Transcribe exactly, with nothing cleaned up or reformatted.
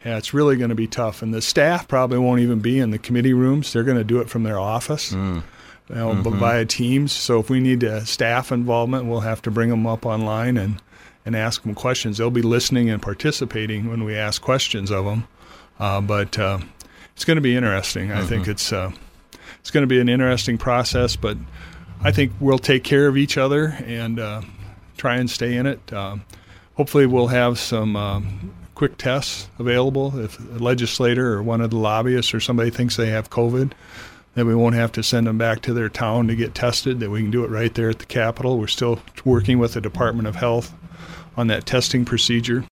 Yeah, it's really going to be tough. And the staff probably won't even be in the committee rooms. They're going to do it from their office, mm. you know, mm-hmm. via Teams. So if we need uh, staff involvement, we'll have to bring them up online and, and ask them questions. They'll be listening and participating when we ask questions of them. Uh, but uh, it's going to be interesting. Mm-hmm. I think it's uh, it's going to be an interesting process, but I think we'll take care of each other and uh, try and stay in it. Uh, hopefully we'll have some um, quick tests available if a legislator or one of the lobbyists or somebody thinks they have COVID, that we won't have to send them back to their town to get tested, that we can do it right there at the Capitol. We're still working with the Department of Health on that testing procedure.